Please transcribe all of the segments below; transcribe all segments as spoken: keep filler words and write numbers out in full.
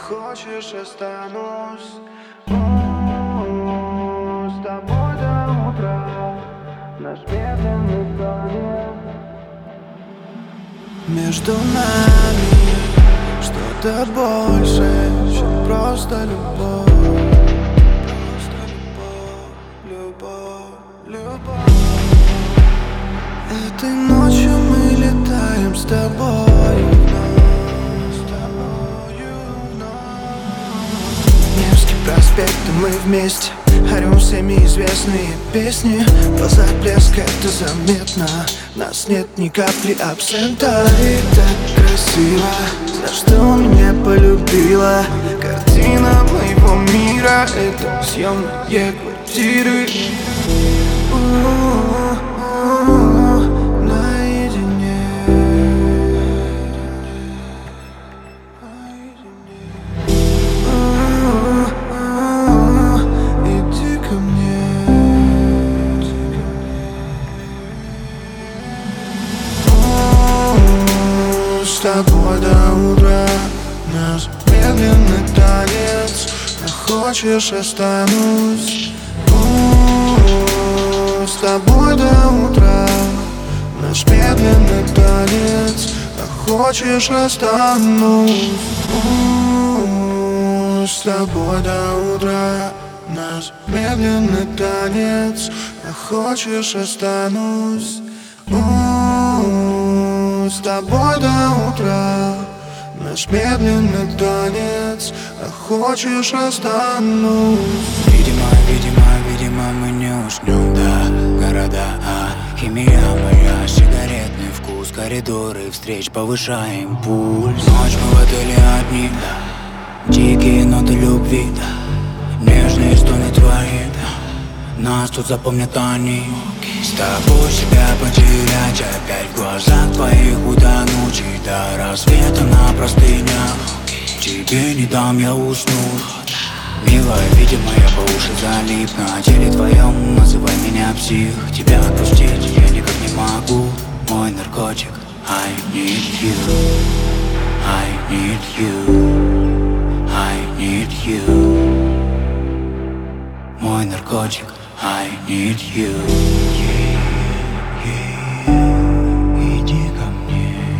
хочешь, останусь О, с тобой до утра. Наш медленный танец. Между нами что-то больше, чем просто любовь. Просто любовь, любовь, любовь. Этой ночью мы летаем с тобою вновь, с тобою вновь. Невский проспект, и мы вместе орем всеми известные песни. В глазах блеск, это заметно. В нас нет ни капли абсента. Ты так красиво, за что меня полюбила. Картина моего мира — это съемные квартиры. С тобой до утра. Наш медленный танец. А хочешь, останусь О, с тобой до утра. Наш медленный танец. А хочешь, останусь О, с тобой до утра. Наш медленный танец. А хочешь, останусь О, с тобой до утра. Наш медленный танец. А хочешь, останусь. Видимо, видимо, видимо, мы не уснем, да. Города, а химия моя, сигаретный вкус, коридоры встреч, повышаем пульс. Ночь мы в отеле одни, да. Дикие ноты любви, да. Нежные стоны твои, да. Нас тут запомнят они. С тобой себя потерять, опять в глазах твоих утонуть. И до рассвета на простынях тебе не дам я уснуть. Милая, видимо, я по уши залип на теле твоем, называй меня псих. Тебя отпустить я никак не могу, мой наркотик. I need you, I need you, I need you. Мой наркотик, I need you. Иди ко мне.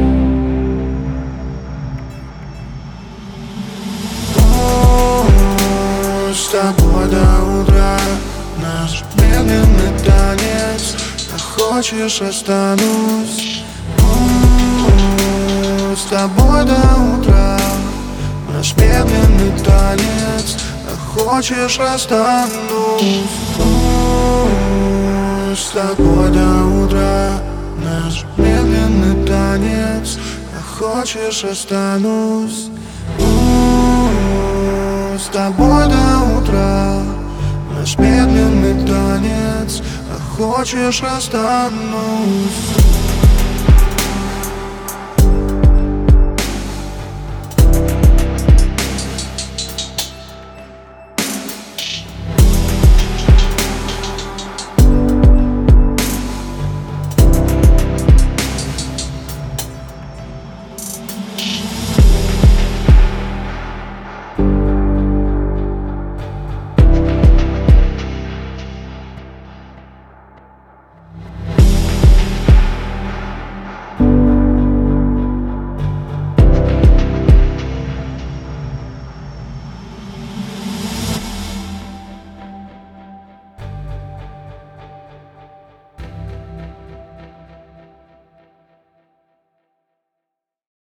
О, с тобой до утра. Наш медленный танец. А хочешь, останусь О, с тобой до утра. Наш медленный танец. А хочешь, останусь О, с тобой до утра. Наш медленный танец. А хочешь, останусь О, с тобой до утра. Наш медленный танец. А хочешь, останусь.